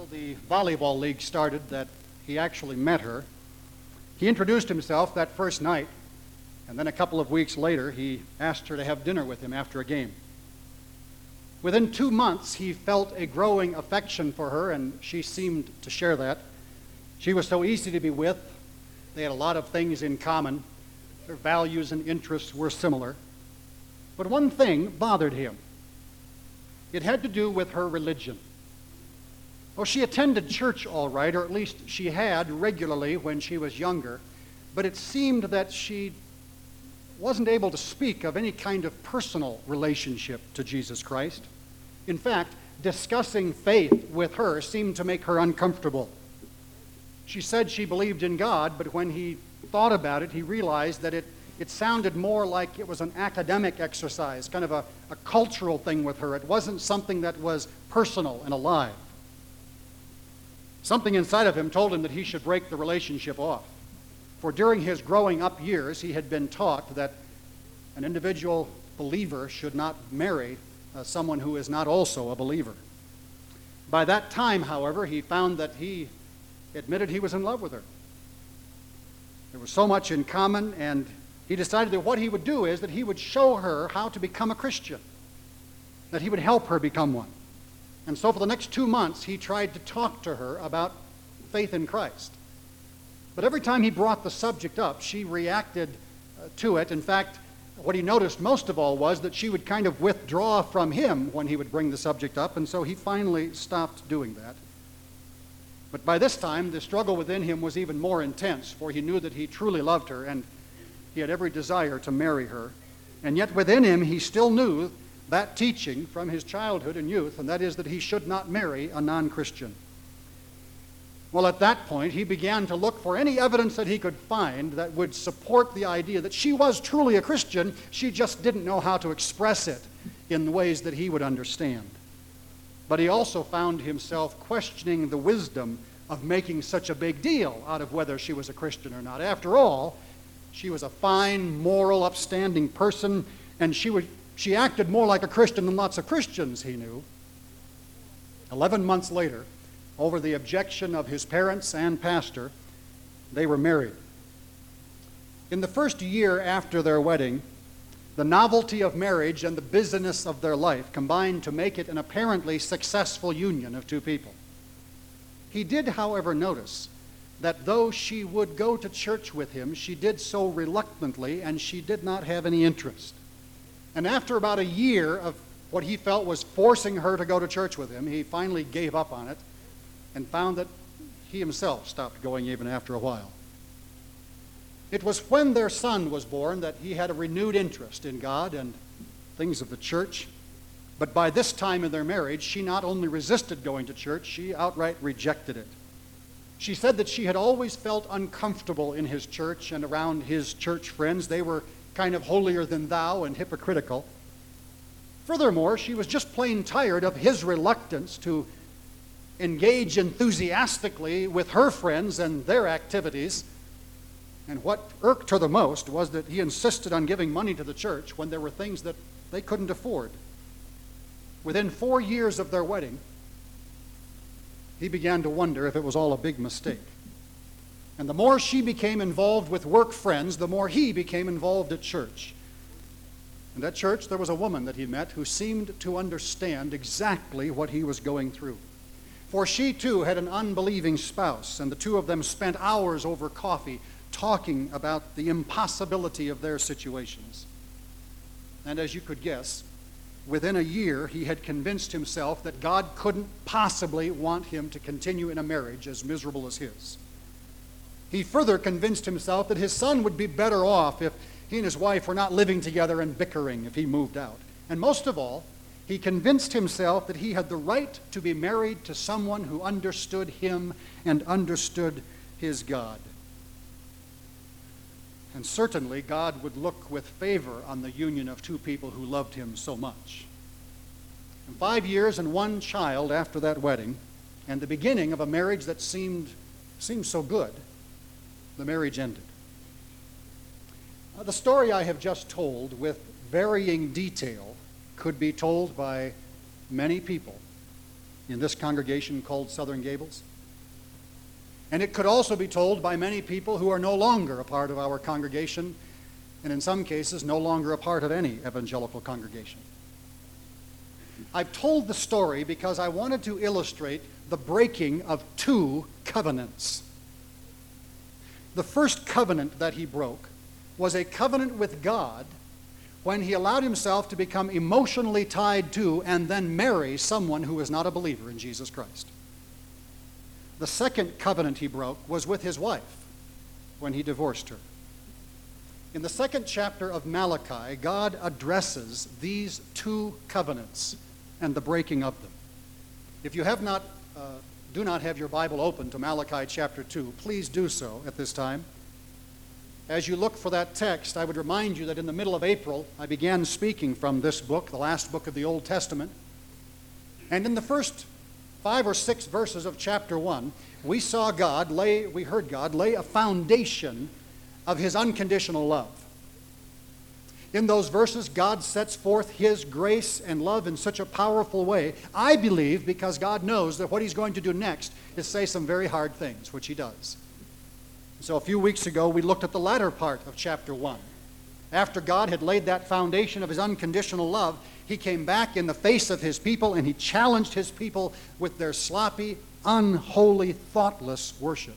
until the volleyball league started that he actually met her. He introduced himself that first night, and then a couple of weeks later, he asked her to have dinner with him after a game. Within 2 months, he felt a growing affection for her, and she seemed to share that. She was so easy to be with. They had a lot of things in common. Their values and interests were similar. But one thing bothered him. It had to do with her religion. Well, she attended church all right, or at least she had regularly when she was younger, but it seemed that she wasn't able to speak of any kind of personal relationship to Jesus Christ. In fact, discussing faith with her seemed to make her uncomfortable. She said she believed in God, but when he thought about it, he realized that it sounded more like it was an academic exercise, kind of a cultural thing with her. It wasn't something that was personal and alive. Something inside of him told him that he should break the relationship off. For during his growing up years, he had been taught that an individual believer should not marry someone who is not also a believer. By that time, however, he found that he admitted he was in love with her. There was so much in common, and he decided that what he would do is that he would show her how to become a Christian, that he would help her become one. And so for the next 2 months, he tried to talk to her about faith in Christ. But every time he brought the subject up, she reacted to it. In fact, what he noticed most of all was that she would kind of withdraw from him when he would bring the subject up, and so he finally stopped doing that. But by this time, the struggle within him was even more intense, for he knew that he truly loved her, and he had every desire to marry her. And yet within him, he still knew that teaching from his childhood and youth, and that is that he should not marry a non-Christian. Well, at that point, he began to look for any evidence that he could find that would support the idea that she was truly a Christian. She just didn't know how to express it in ways that he would understand. But he also found himself questioning the wisdom of making such a big deal out of whether she was a Christian or not. After all, she was a fine, moral, upstanding person, and she acted more like a Christian than lots of Christians he knew. 11 months later, over the objection of his parents and pastor, they were married. In the first year after their wedding, the novelty of marriage and the busyness of their life combined to make it an apparently successful union of two people. He did, however, notice that though she would go to church with him, she did so reluctantly, and she did not have any interest. And after about a year of what he felt was forcing her to go to church with him, he finally gave up on it and found that he himself stopped going even after a while. It was when their son was born that he had a renewed interest in God and things of the church. But by this time in their marriage, she not only resisted going to church, she outright rejected it. She said that she had always felt uncomfortable in his church and around his church friends. They were kind of holier than thou and hypocritical. Furthermore, she was just plain tired of his reluctance to engage enthusiastically with her friends and their activities. And what irked her the most was that he insisted on giving money to the church when there were things that they couldn't afford. Within 4 years of their wedding, he began to wonder if it was all a big mistake. And the more she became involved with work friends, the more he became involved at church. And at church, there was a woman that he met who seemed to understand exactly what he was going through. For she, too, had an unbelieving spouse, and the two of them spent hours over coffee talking about the impossibility of their situations. And as you could guess, within a year, he had convinced himself that God couldn't possibly want him to continue in a marriage as miserable as his. He further convinced himself that his son would be better off if he and his wife were not living together and bickering if he moved out. And most of all, he convinced himself that he had the right to be married to someone who understood him and understood his God. And certainly God would look with favor on the union of two people who loved him so much. And 5 years and 1 child after that wedding, and the beginning of a marriage that seemed so good, the marriage ended. The story I have just told, with varying detail, could be told by many people. in this congregation called Southern Gables. And it could also be told by many people who are no longer a part of our congregation, and in some cases no longer a part of any evangelical congregation. I've told the story because I wanted to illustrate the breaking of two covenants. The first covenant that he broke was a covenant with God when he allowed himself to become emotionally tied to and then marry someone who is not a believer in Jesus Christ. The second covenant he broke was with his wife when he divorced her. In the second chapter of Malachi, God addresses these two covenants and the breaking of them. If you do not have your Bible open to Malachi chapter 2, please do so at this time. As you look for that text, I would remind you that in the middle of April, I began speaking from this book, the last book of the Old Testament. And in the first 5 or 6 verses of chapter 1, we heard God lay a foundation of his unconditional love. In those verses, God sets forth his grace and love in such a powerful way, I believe, because God knows that what he's going to do next is say some very hard things, which he does. So a few weeks ago, we looked at the latter part of chapter 1. After God had laid that foundation of his unconditional love, he came back in the face of his people and he challenged his people with their sloppy, unholy, thoughtless worship.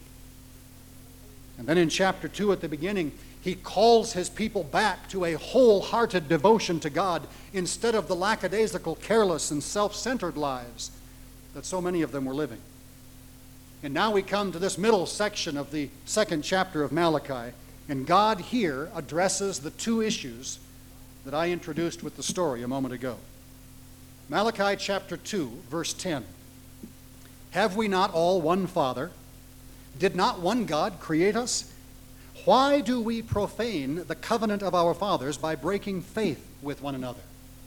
And then in chapter 2 at the beginning, he calls his people back to a wholehearted devotion to God instead of the lackadaisical, careless, and self-centered lives that so many of them were living. And now we come to this middle section of the second chapter of Malachi, and God here addresses the two issues that I introduced with the story a moment ago. Malachi chapter 2, verse 10. Have we not all one Father? Did not one God create us? Why do we profane the covenant of our fathers by breaking faith with one another?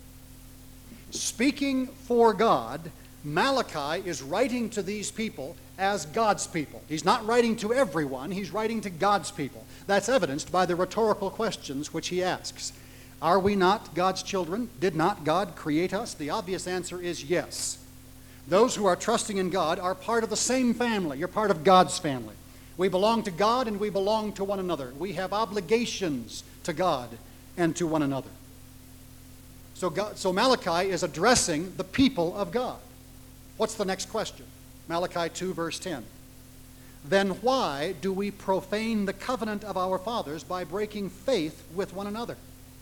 Speaking for God, Malachi is writing to these people as God's people. He's not writing to everyone, he's writing to God's people. That's evidenced by the rhetorical questions which he asks. Are we not God's children? Did not God create us? The obvious answer is yes. Those who are trusting in God are part of the same family. You're part of God's family. We belong to God and we belong to one another. We have obligations to God and to one another. So Malachi is addressing the people of God. What's the next question? Malachi 2, verse 10. Then why do we profane the covenant of our fathers by breaking faith with one another?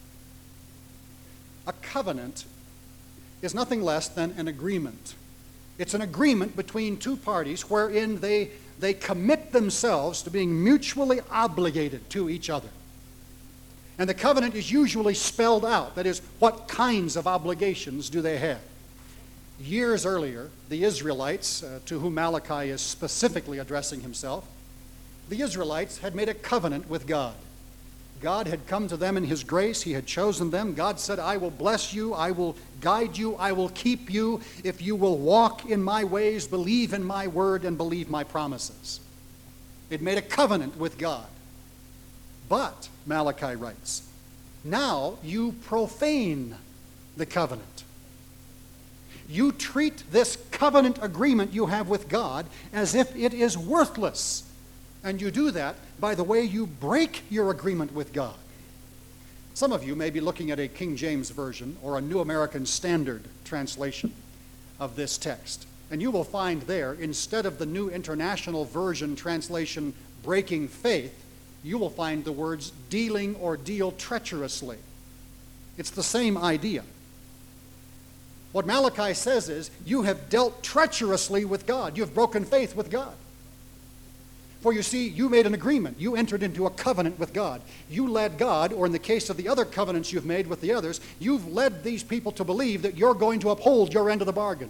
A covenant is nothing less than an agreement. It's an agreement between two parties wherein they commit themselves to being mutually obligated to each other. And the covenant is usually spelled out. That is, what kinds of obligations do they have? Years earlier, the Israelites, to whom Malachi is specifically addressing himself, the Israelites had made a covenant with God. God had come to them in his grace. He had chosen them. God said, I will bless you, I will guide you, I will keep you if you will walk in my ways, believe in my word, and believe my promises. It made a covenant with God. But, Malachi writes, now you profane the covenant. You treat this covenant agreement you have with God as if it is worthless. And you do that by the way you break your agreement with God. Some of you may be looking at a King James Version or a New American Standard translation of this text. And you will find there, instead of the New International Version translation, breaking faith, you will find the words dealing or deal treacherously. It's the same idea. What Malachi says is, you have dealt treacherously with God. You've broken faith with God. For you see, you made an agreement. You entered into a covenant with God. You led God, or in the case of the other covenants you've made with the others, you've led these people to believe that you're going to uphold your end of the bargain.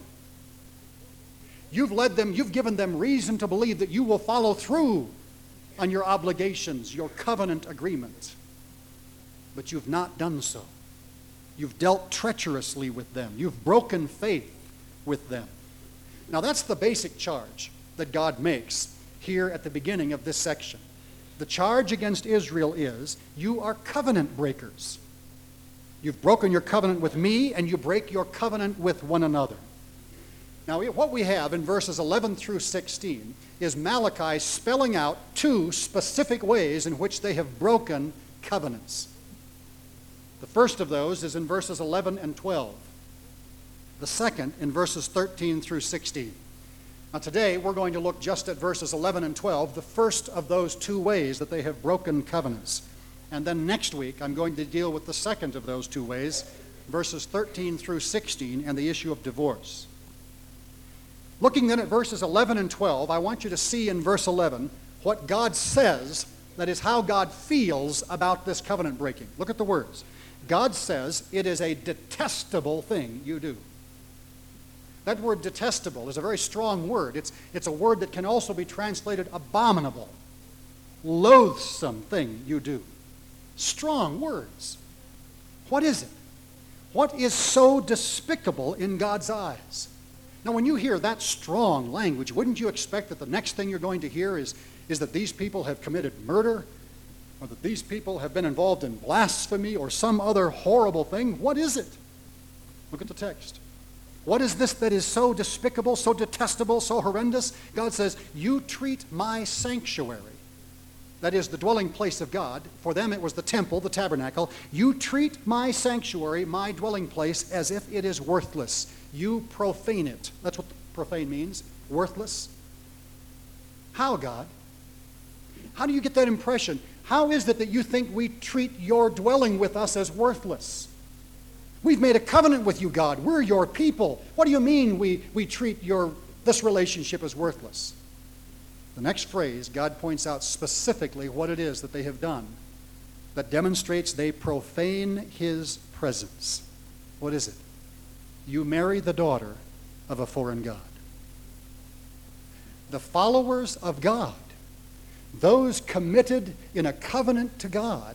You've given them reason to believe that you will follow through on your obligations, your covenant agreement. But you've not done so. You've dealt treacherously with them. You've broken faith with them. Now that's the basic charge that God makes here at the beginning of this section. The charge against Israel is, you are covenant breakers. You've broken your covenant with me, and you break your covenant with one another. Now, what we have in verses 11 through 16 is Malachi spelling out two specific ways in which they have broken covenants. The first of those is in verses 11 and 12. The second in verses 13 through 16. Now today we're going to look just at verses 11 and 12, the first of those two ways that they have broken covenants. And then next week I'm going to deal with the second of those two ways, verses 13 through 16, and the issue of divorce. Looking then at verses 11 and 12, I want you to see in verse 11 what God says, that is how God feels about this covenant breaking. Look at the words. God says, "It is a detestable thing you do." That word detestable is a very strong word. It's a word that can also be translated abominable, loathsome thing you do. Strong words. What is it? What is so despicable in God's eyes? Now, when you hear that strong language, wouldn't you expect that the next thing you're going to hear is that these people have committed murder, or that these people have been involved in blasphemy or some other horrible thing? What is it? Look at the text. What is this that is so despicable, so detestable, so horrendous? God says, you treat my sanctuary, that is the dwelling place of God. For them it was the temple, the tabernacle. You treat my sanctuary, my dwelling place, as if it is worthless. You profane it. That's what profane means, worthless. How, God? How do you get that impression? How is it that you think we treat your dwelling with us as worthless? We've made a covenant with you, God. We're your people. What do you mean we treat this relationship as worthless? The next phrase, God points out specifically what it is that they have done that demonstrates they profane his presence. What is it? You marry the daughter of a foreign god. The followers of God, those committed in a covenant to God,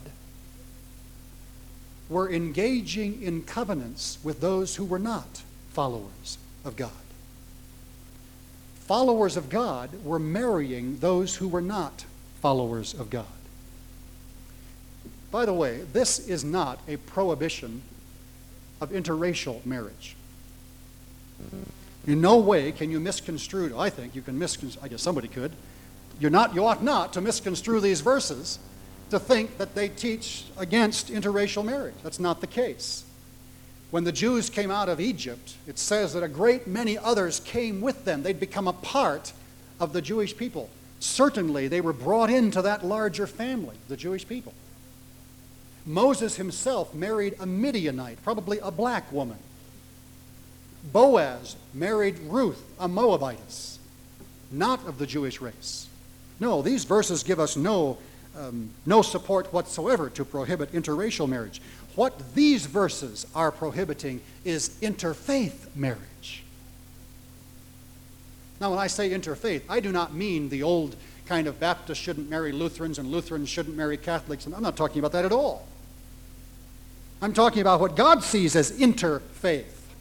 were engaging in covenants with those who were not followers of God. Followers of God were marrying those who were not followers of God. By the way, this is not a prohibition of interracial marriage. In no way can you misconstrue, I think you can misconstrue, I guess somebody could. You ought not to misconstrue these verses to think that they teach against interracial marriage. That's not the case. When the Jews came out of Egypt, it says that a great many others came with them. They'd become a part of the Jewish people. Certainly, they were brought into that larger family, the Jewish people. Moses himself married a Midianite, probably a black woman. Boaz married Ruth, a Moabitess, not of the Jewish race. No, these verses give us no support whatsoever to prohibit interracial marriage. What these verses are prohibiting is interfaith marriage. Now, when I say interfaith, I do not mean the old kind of Baptists shouldn't marry Lutherans and Lutherans shouldn't marry Catholics. And I'm not talking about that at all. I'm talking about what God sees as interfaith.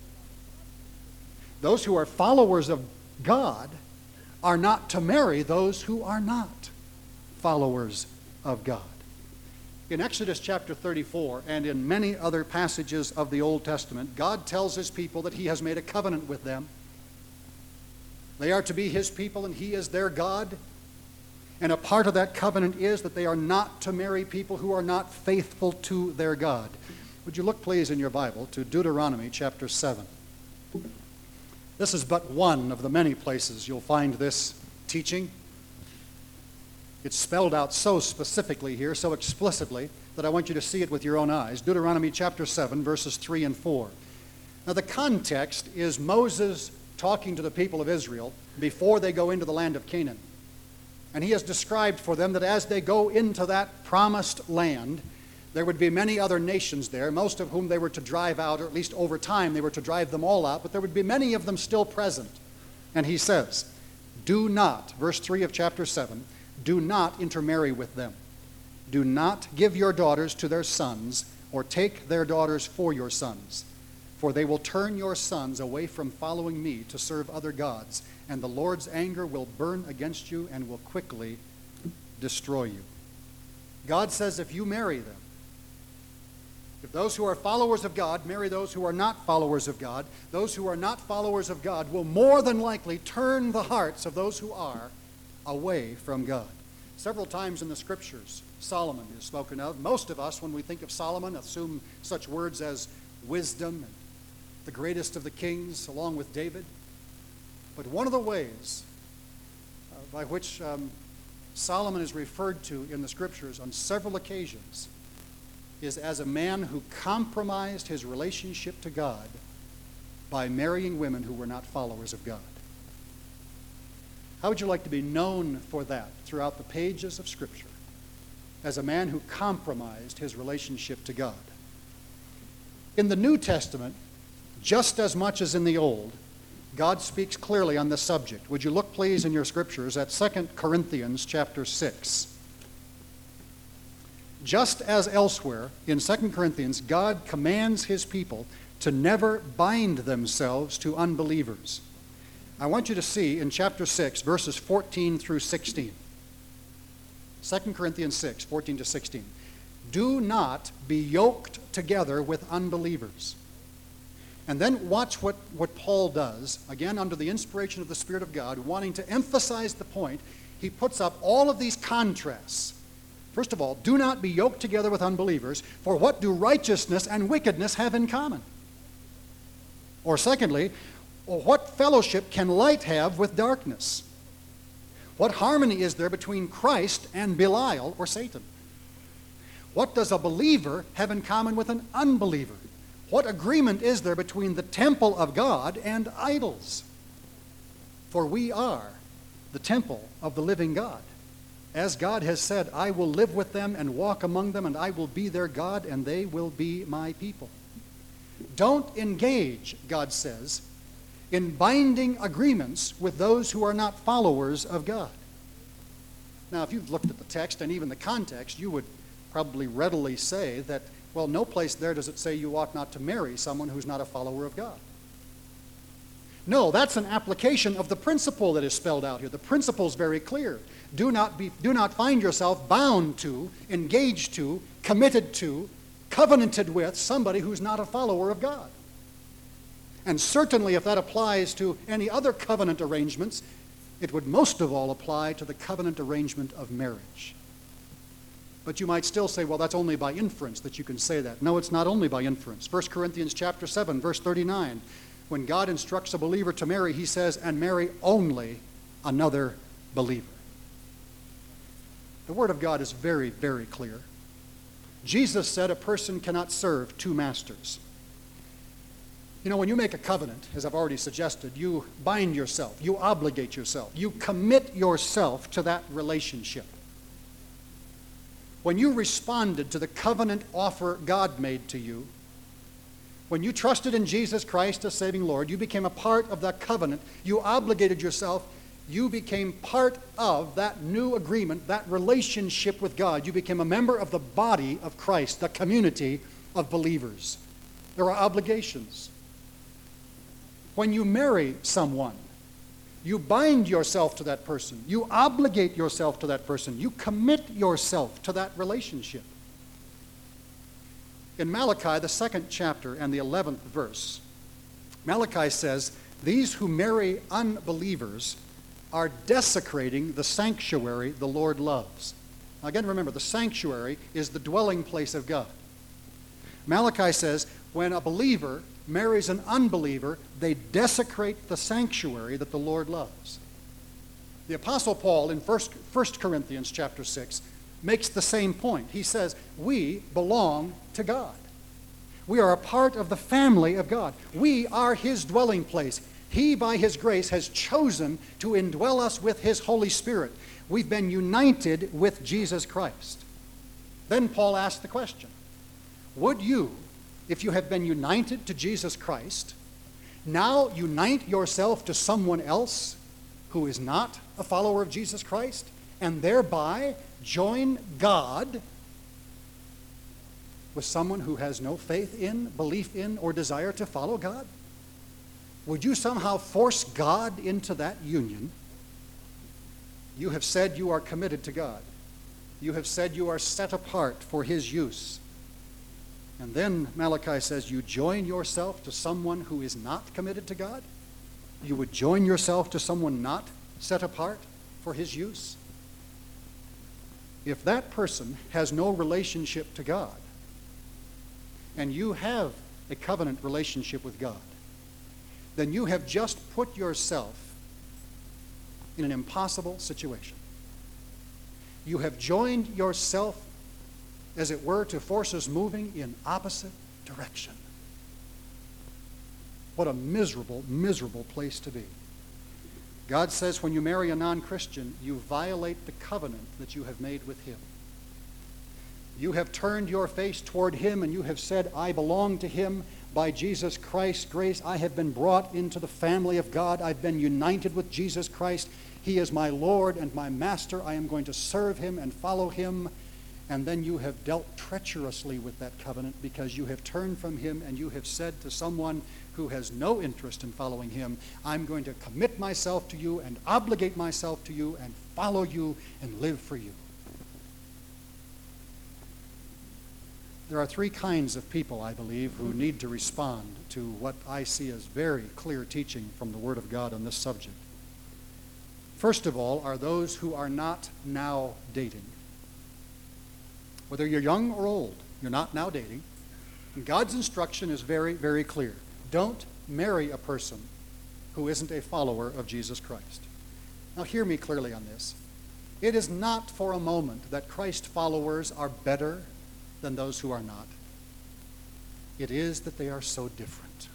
Those who are followers of God are not to marry those who are not followers of God. In Exodus chapter 34 and in many other passages of the Old Testament, God tells his people that he has made a covenant with them. They are to be his people and he is their God. And a part of that covenant is that they are not to marry people who are not faithful to their God. Would you look, please, in your Bible to Deuteronomy chapter 7. This is but one of the many places you'll find this teaching. It's spelled out so specifically here, so explicitly, that I want you to see it with your own eyes. Deuteronomy chapter 7, verses 3 and 4. Now, the context is Moses talking to the people of Israel before they go into the land of Canaan. And he has described for them that as they go into that promised land, there would be many other nations there, most of whom they were to drive out, or at least over time they were to drive them all out, but there would be many of them still present. And he says, do not, verse 3 of chapter 7, do not intermarry with them. Do not give your daughters to their sons, or take their daughters for your sons. For they will turn your sons away from following me to serve other gods, and the Lord's anger will burn against you and will quickly destroy you. God says if you marry them, If those who are followers of God marry those who are not followers of God, those who are not followers of God will more than likely turn the hearts of those who are away from God. Several times in the Scriptures, Solomon is spoken of. Most of us, when we think of Solomon, assume such words as wisdom and the greatest of the kings, along with David. But one of the ways by which Solomon is referred to in the Scriptures on several occasions is as a man who compromised his relationship to God by marrying women who were not followers of God. How would you like to be known for that throughout the pages of Scripture? As a man who compromised his relationship to God. In the New Testament, just as much as in the Old, God speaks clearly on this subject. Would you look, please, in your Scriptures at 2 Corinthians chapter 6. Just as elsewhere, in 2 Corinthians, God commands his people to never bind themselves to unbelievers. I want you to see in chapter 6, verses 14 through 16. 2 Corinthians 6, 14 to 16. Do not be yoked together with unbelievers. And then watch what Paul does, again under the inspiration of the Spirit of God, wanting to emphasize the point. He puts up all of these contrasts. First of all, do not be yoked together with unbelievers, for what do righteousness and wickedness have in common? Or secondly, what fellowship can light have with darkness? What harmony is there between Christ and Belial or Satan? What does a believer have in common with an unbeliever? What agreement is there between the temple of God and idols? For we are the temple of the living God. As God has said, I will live with them and walk among them, and I will be their God, and they will be my people. Don't engage, God says, in binding agreements with those who are not followers of God. Now, if you've looked at the text and even the context, you would probably readily say that, well, no place there does it say you ought not to marry someone who's not a follower of God. No, that's an application of the principle that is spelled out here. The principle is very clear. Do not find yourself bound to, engaged to, committed to, covenanted with somebody who's not a follower of God. And certainly if that applies to any other covenant arrangements, it would most of all apply to the covenant arrangement of marriage. But you might still say, well, that's only by inference that you can say that. No, it's not only by inference. 1 Corinthians chapter 7, verse 39, when God instructs a believer to marry, he says, and marry only another believer. The Word of God is very, very clear. Jesus said a person cannot serve two masters. You know, when you make a covenant, as I've already suggested, you bind yourself, you obligate yourself, you commit yourself to that relationship. When you responded to the covenant offer God made to you, when you trusted in Jesus Christ as saving Lord, you became a part of that covenant, you obligated yourself, you became part of that new agreement, that relationship with God. You became a member of the body of Christ, the community of believers. There are obligations. When you marry someone, you bind yourself to that person. You obligate yourself to that person. You commit yourself to that relationship. In Malachi, the 2nd chapter and the 11th verse, Malachi says, these who marry unbelievers are desecrating the sanctuary the Lord loves. Now again, remember, the sanctuary is the dwelling place of God. Malachi says, when a believer marries an unbeliever, they desecrate the sanctuary that the Lord loves. The Apostle Paul in 1 Corinthians chapter 6 makes the same point. He says, we belong to God. We are a part of the family of God. We are his dwelling place. He, by his grace, has chosen to indwell us with his Holy Spirit. We've been united with Jesus Christ. Then Paul asked the question, would you, if you have been united to Jesus Christ, now unite yourself to someone else who is not a follower of Jesus Christ, and thereby join God with someone who has no faith in, belief in, or desire to follow God? Would you somehow force God into that union? You have said you are committed to God. You have said you are set apart for his use. And then Malachi says, you join yourself to someone who is not committed to God? You would join yourself to someone not set apart for his use? If that person has no relationship to God, and you have a covenant relationship with God, then you have just put yourself in an impossible situation. You have joined yourself, as it were, to forces moving in opposite direction. What a miserable, miserable place to be. God says when you marry a non-Christian, you violate the covenant that you have made with him. You have turned your face toward him and you have said, I belong to him. By Jesus Christ's grace, I have been brought into the family of God. I've been united with Jesus Christ. He is my Lord and my Master. I am going to serve him and follow him. And then you have dealt treacherously with that covenant because you have turned from him and you have said to someone who has no interest in following him, I'm going to commit myself to you and obligate myself to you and follow you and live for you. There are three kinds of people, I believe, who need to respond to what I see as very clear teaching from the Word of God on this subject. First of all are those who are not now dating. Whether you're young or old, you're not now dating. And God's instruction is very, very clear. Don't marry a person who isn't a follower of Jesus Christ. Now hear me clearly on this. It is not for a moment that Christ followers are better than those who are not. It is that they are so different.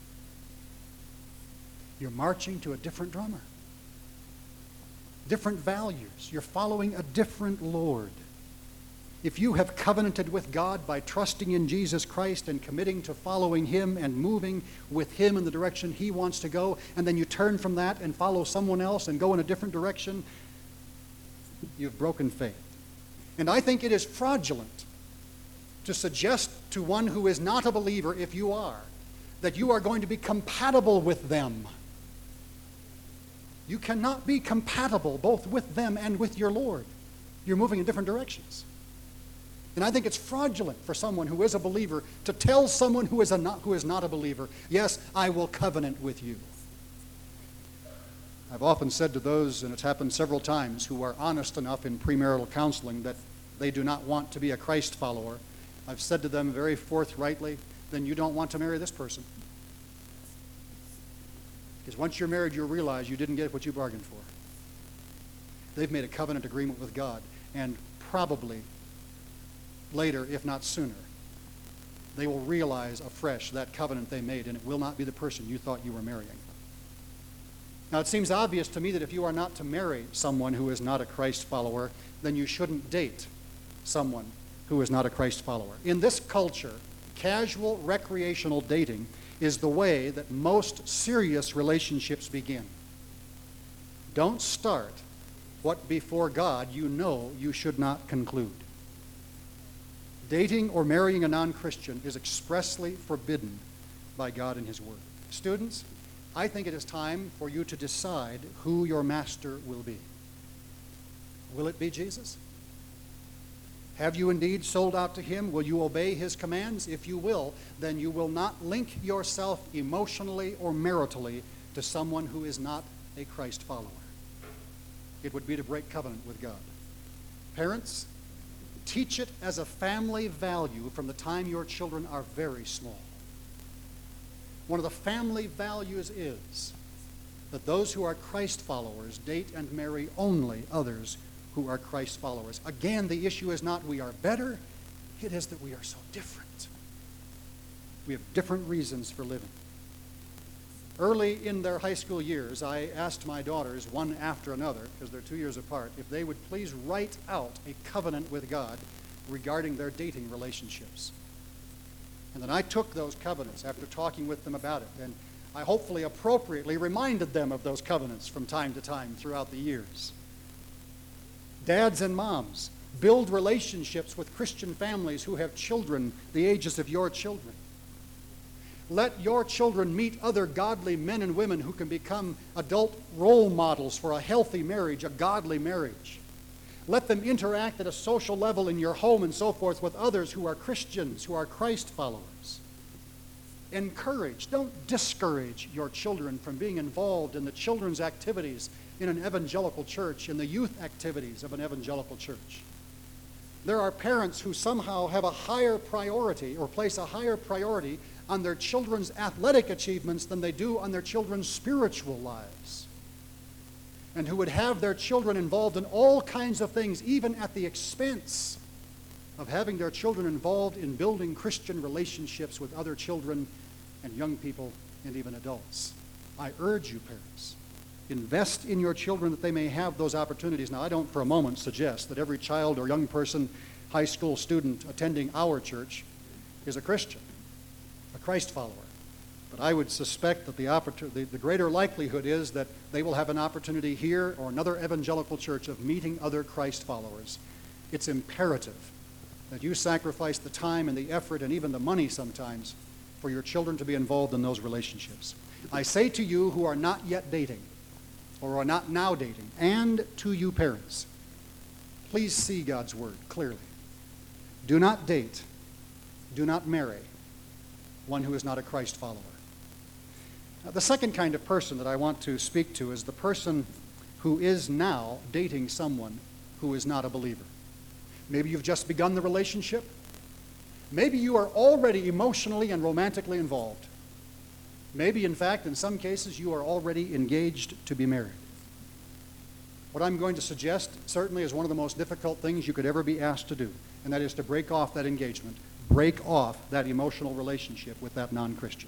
You're marching to a different drummer. Different values. You're following a different Lord. If you have covenanted with God by trusting in Jesus Christ and committing to following him and moving with him in the direction he wants to go, and then you turn from that and follow someone else and go in a different direction, you've broken faith. And I think it is fraudulent to suggest to one who is not a believer, if you are, that you are going to be compatible with them. You cannot be compatible both with them and with your Lord. You're moving in different directions. And I think it's fraudulent for someone who is a believer to tell someone who is not a believer, yes, I will covenant with you. I've often said to those, and it's happened several times, who are honest enough in premarital counseling that they do not want to be a Christ follower, I've said to them very forthrightly, then you don't want to marry this person. Because once you're married, you'll realize you didn't get what you bargained for. They've made a covenant agreement with God, and probably later, if not sooner, they will realize afresh that covenant they made, and it will not be the person you thought you were marrying. Now, it seems obvious to me that if you are not to marry someone who is not a Christ follower, then you shouldn't date someone who is not a Christ follower. In this culture, casual recreational dating is the way that most serious relationships begin. Don't start what before God you know you should not conclude. Dating or marrying a non-Christian is expressly forbidden by God and his Word. Students, I think it is time for you to decide who your master will be. Will it be Jesus? Have you indeed sold out to him? Will you obey his commands? If you will, then you will not link yourself emotionally or maritally to someone who is not a Christ follower. It would be to break covenant with God. Parents, teach it as a family value from the time your children are very small. One of the family values is that those who are Christ followers date and marry only others who are Christ followers. Again, the issue is not we are better, it is that we are so different. We have different reasons for living. Early in their high school years, I asked my daughters, one after another, because they're 2 years apart, if they would please write out a covenant with God regarding their dating relationships. And then I took those covenants after talking with them about it, and I hopefully appropriately reminded them of those covenants from time to time throughout the years. Dads and moms, build relationships with Christian families who have children the ages of your children. Let your children meet other godly men and women who can become adult role models for a healthy marriage, a godly marriage. Let them interact at a social level in your home and so forth with others who are Christians, who are Christ followers. Encourage, don't discourage your children from being involved in the children's activities in an evangelical church, in the youth activities of an evangelical church. There are parents who somehow have a higher priority or place a higher priority on their children's athletic achievements than they do on their children's spiritual lives, and who would have their children involved in all kinds of things, even at the expense of having their children involved in building Christian relationships with other children and young people and even adults. I urge you, parents, invest in your children that they may have those opportunities. Now, I don't for a moment suggest that every child or young person, high school student attending our church is a Christian, a Christ follower. But I would suspect that the greater likelihood is that they will have an opportunity here or another evangelical church of meeting other Christ followers. It's imperative that you sacrifice the time and the effort and even the money sometimes for your children to be involved in those relationships. I say to you who are not yet dating or are not now dating, and to you parents, please see God's word clearly. Do not date, do not marry one who is not a Christ follower. Now, the second kind of person that I want to speak to is the person who is now dating someone who is not a believer. Maybe you've just begun the relationship. Maybe you are already emotionally and romantically involved. Maybe, in fact, in some cases, you are already engaged to be married. What I'm going to suggest certainly is one of the most difficult things you could ever be asked to do, and that is to break off that engagement, break off that emotional relationship with that non-Christian.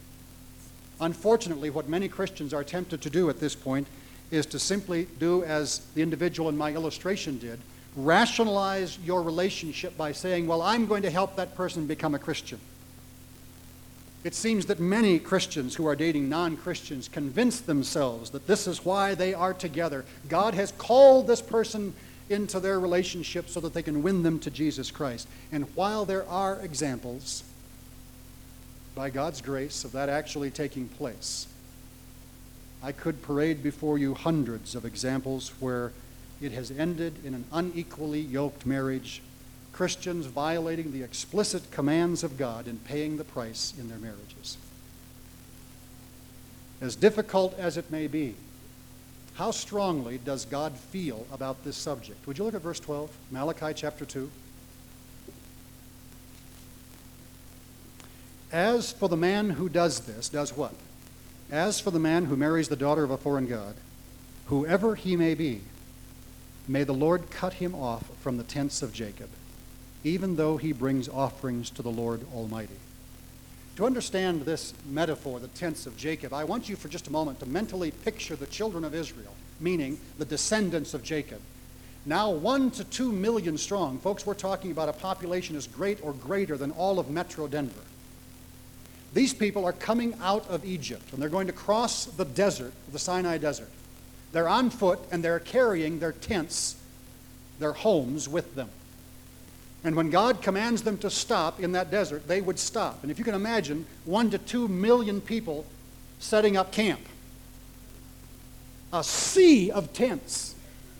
Unfortunately, what many Christians are tempted to do at this point is to simply do as the individual in my illustration did, rationalize your relationship by saying, well, I'm going to help that person become a Christian. It seems that many Christians who are dating non-Christians convince themselves that this is why they are together. God has called this person into their relationship so that they can win them to Jesus Christ. And while there are examples, by God's grace, of that actually taking place, I could parade before you hundreds of examples where it has ended in an unequally yoked marriage, Christians violating the explicit commands of God and paying the price in their marriages. As difficult as it may be, how strongly does God feel about this subject? Would you look at verse 12, Malachi chapter 2? As for the man who does this, does what? As for the man who marries the daughter of a foreign god, whoever he may be, may the Lord cut him off from the tents of Jacob, even though he brings offerings to the Lord Almighty. To understand this metaphor, the tents of Jacob, I want you for just a moment to mentally picture the children of Israel, meaning the descendants of Jacob. Now 1 to 2 million strong. Folks, we're talking about a population as great or greater than all of Metro Denver. These people are coming out of Egypt, and they're going to cross the desert, the Sinai Desert. They're on foot, and they're carrying their tents, their homes with them. And when God commands them to stop in that desert, they would stop. And if you can imagine 1 to 2 million people setting up camp, a sea of tents.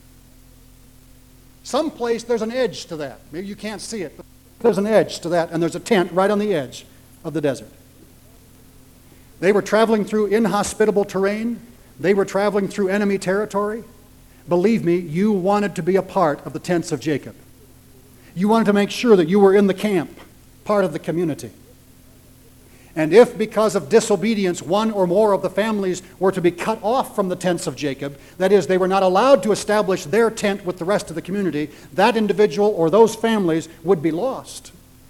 Someplace there's an edge to that. Maybe you can't see it, but there's an edge to that, and there's a tent right on the edge of the desert. They were traveling through inhospitable terrain. They were traveling through enemy territory. Believe me, you wanted to be a part of the tents of Jacob. You wanted to make sure that you were in the camp, part of the community. And if, because of disobedience, one or more of the families were to be cut off from the tents of Jacob, that is, they were not allowed to establish their tent with the rest of the community, that individual or those families would be lost.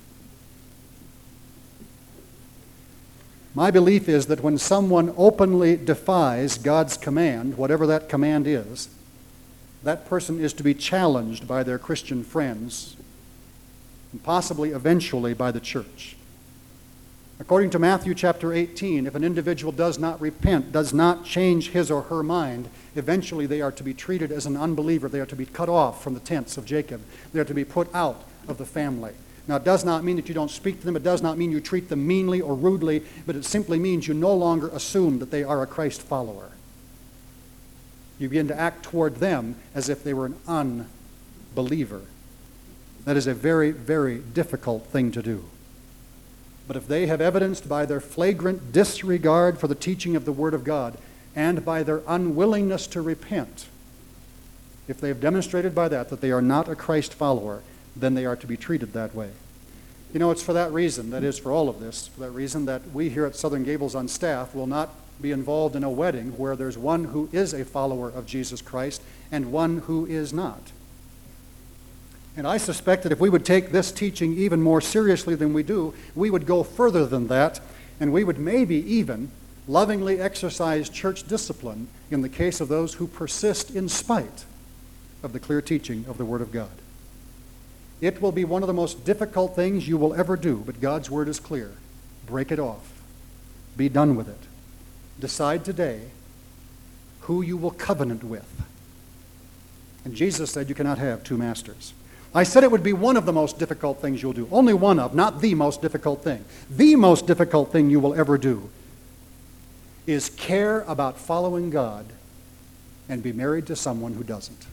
My belief is that when someone openly defies God's command, whatever that command is, that person is to be challenged by their Christian friends and possibly eventually by the church. According to Matthew chapter 18, if an individual does not repent, does not change his or her mind, eventually they are to be treated as an unbeliever. They are to be cut off from the tents of Jacob. They are to be put out of the family. Now, it does not mean that you don't speak to them. It does not mean you treat them meanly or rudely, but it simply means you no longer assume that they are a Christ follower. You begin to act toward them as if they were an believer. That is a very, very difficult thing to do. But if they have evidenced by their flagrant disregard for the teaching of the Word of God and by their unwillingness to repent, if they have demonstrated by that they are not a Christ follower, then they are to be treated that way. You know, it's for that reason, that is for all of this, for that reason that we here at Southern Gables on staff will not be involved in a wedding where there's one who is a follower of Jesus Christ and one who is not. And I suspect that if we would take this teaching even more seriously than we do, we would go further than that, and we would maybe even lovingly exercise church discipline in the case of those who persist in spite of the clear teaching of the Word of God. It will be one of the most difficult things you will ever do, but God's Word is clear. Break it off. Be done with it. Decide today who you will covenant with. And Jesus said you cannot have two masters. I said it would be one of the most difficult things you'll do. Only one of, not the most difficult thing. The most difficult thing you will ever do is care about following God and be married to someone who doesn't.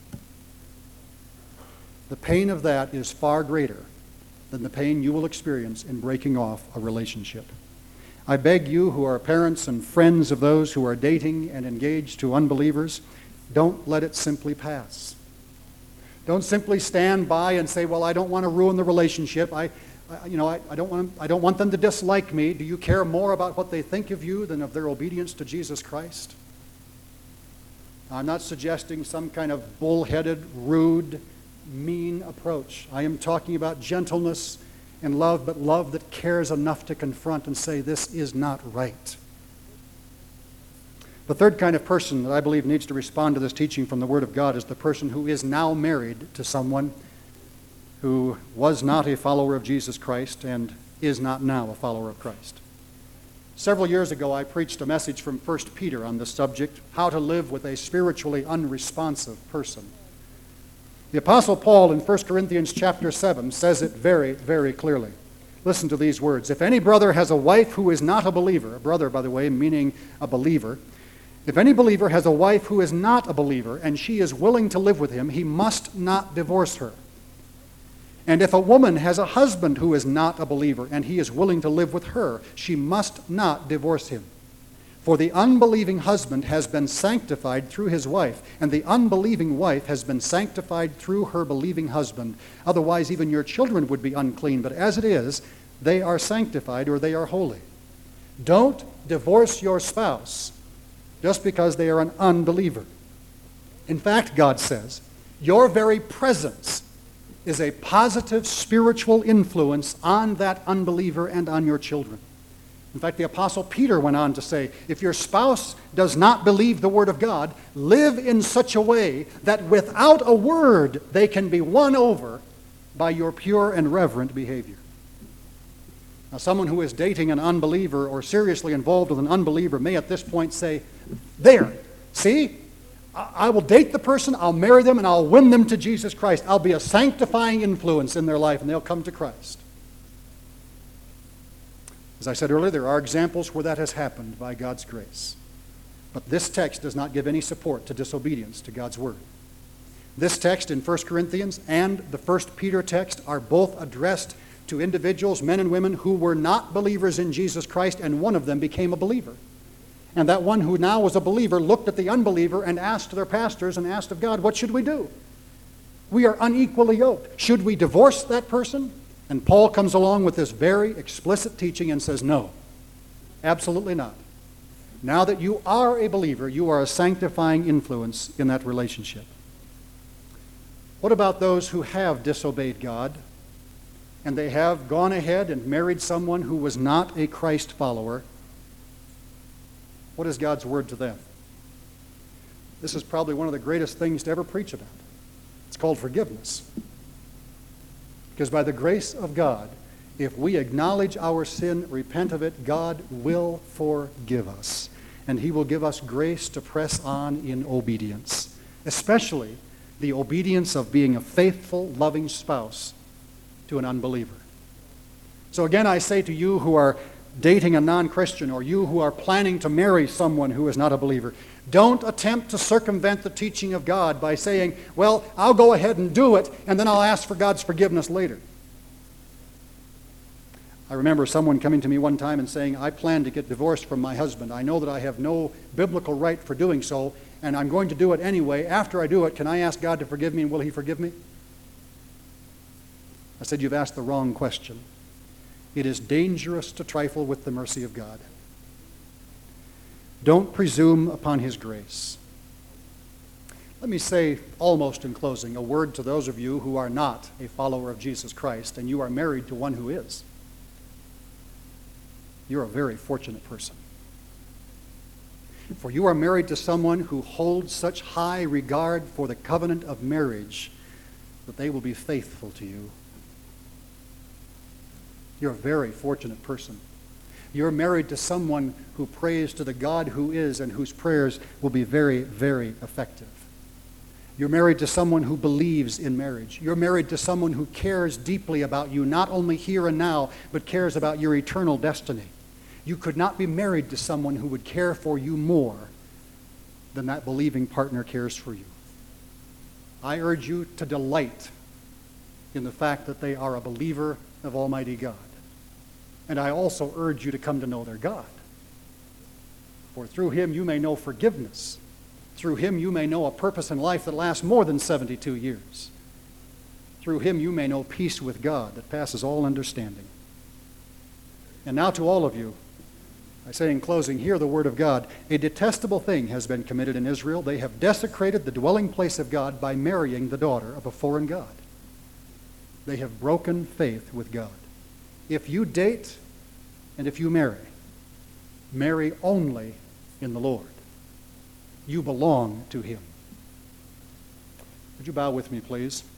The pain of that is far greater than the pain you will experience in breaking off a relationship. I beg you who are parents and friends of those who are dating and engaged to unbelievers, don't let it simply pass. Don't simply stand by and say, well, I don't want to ruin the relationship. I don't want them to dislike me. Do you care more about what they think of you than of their obedience to Jesus Christ? I'm not suggesting some kind of bullheaded, rude, mean approach. I am talking about gentleness and love, but love that cares enough to confront and say, this is not right. The third kind of person that I believe needs to respond to this teaching from the Word of God is the person who is now married to someone who was not a follower of Jesus Christ and is not now a follower of Christ. Several years ago, I preached a message from 1 Peter on this subject, how to live with a spiritually unresponsive person. The Apostle Paul in 1 Corinthians chapter 7 says it very, very clearly. Listen to these words. If any brother has a wife who is not a believer, a brother, by the way, meaning a believer, if any believer has a wife who is not a believer and she is willing to live with him, he must not divorce her. And if a woman has a husband who is not a believer and he is willing to live with her, she must not divorce him. For the unbelieving husband has been sanctified through his wife, and the unbelieving wife has been sanctified through her believing husband. Otherwise, even your children would be unclean, but as it is, they are sanctified or they are holy. Don't divorce your spouse just because they are an unbeliever. In fact, God says, your very presence is a positive spiritual influence on that unbeliever and on your children. In fact, the Apostle Peter went on to say, if your spouse does not believe the Word of God, live in such a way that without a word they can be won over by your pure and reverent behavior. Now, someone who is dating an unbeliever or seriously involved with an unbeliever may at this point say, there, see? I will date the person, I'll marry them, and I'll win them to Jesus Christ. I'll be a sanctifying influence in their life, and they'll come to Christ. As I said earlier, there are examples where that has happened by God's grace. But this text does not give any support to disobedience to God's Word. This text in 1 Corinthians and the 1 Peter text are both addressed to individuals, men and women, who were not believers in Jesus Christ, and one of them became a believer. And that one who now was a believer looked at the unbeliever and asked their pastors and asked of God, what should we do? We are unequally yoked. Should we divorce that person? And Paul comes along with this very explicit teaching and says, no, absolutely not. Now that you are a believer, you are a sanctifying influence in that relationship. What about those who have disobeyed God and they have gone ahead and married someone who was not a Christ follower? What is God's word to them? This is probably one of the greatest things to ever preach about. It's called forgiveness. Because by the grace of God, if we acknowledge our sin, repent of it, God will forgive us. And He will give us grace to press on in obedience, especially the obedience of being a faithful, loving spouse to an unbeliever. So again, I say to you who are dating a non-Christian, or you who are planning to marry someone who is not a believer, don't attempt to circumvent the teaching of God by saying, well, I'll go ahead and do it, and then I'll ask for God's forgiveness later. I remember someone coming to me one time and saying, I plan to get divorced from my husband. I know that I have no biblical right for doing so, and I'm going to do it anyway. After I do it, can I ask God to forgive me, and will He forgive me? I said, you've asked the wrong question. It is dangerous to trifle with the mercy of God. Don't presume upon His grace. Let me say, almost in closing, a word to those of you who are not a follower of Jesus Christ and you are married to one who is. You're a very fortunate person. For you are married to someone who holds such high regard for the covenant of marriage that they will be faithful to you. You're a very fortunate person. You're married to someone who prays to the God who is and whose prayers will be very, very effective. You're married to someone who believes in marriage. You're married to someone who cares deeply about you, not only here and now, but cares about your eternal destiny. You could not be married to someone who would care for you more than that believing partner cares for you. I urge you to delight in the fact that they are a believer of Almighty God. And I also urge you to come to know their God. For through Him you may know forgiveness. Through Him you may know a purpose in life that lasts more than 72 years. Through Him you may know peace with God that passes all understanding. And now to all of you, I say in closing, hear the word of God. A detestable thing has been committed in Israel. They have desecrated the dwelling place of God by marrying the daughter of a foreign god. They have broken faith with God. If you date and if you marry only in the Lord. You belong to Him. Would you bow with me, please?